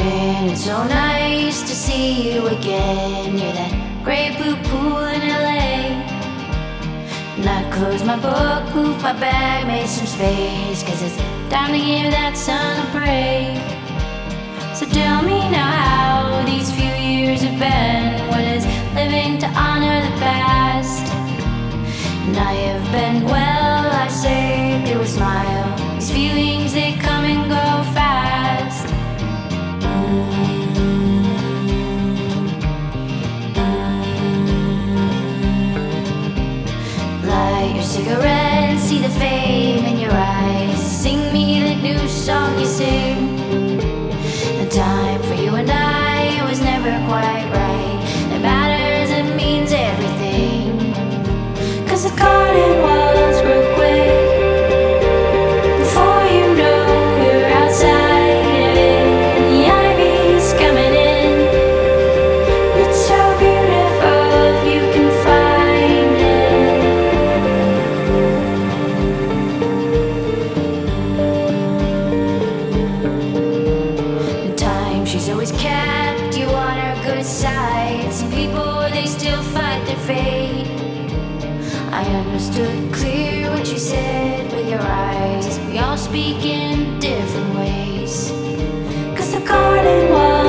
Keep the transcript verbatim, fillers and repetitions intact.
Man, it's so nice to see you again. Near that great blue pool in L A. And I closed my book, moved my bag, made some space, 'cause it's time to give that sun a break. So tell me now how these few years have been. What is living to honor the past? And I have been well, I say through a smile. These feelings, they come and go fast. Light your cigarette, see the fame in your eyes. Sing me that new song you sing. The time for you and I was never quite right. That matters, it means everything. 'Cause the garden walls grow quick. Before you know, you're outside of it, and the ivy's coming in. It's so beautiful if you can find it. In time, she's always kept you on her good side. Some people, they still fight their fate. I understood clear what you said with your eyes. We all speak in different ways. 'Cause the garden was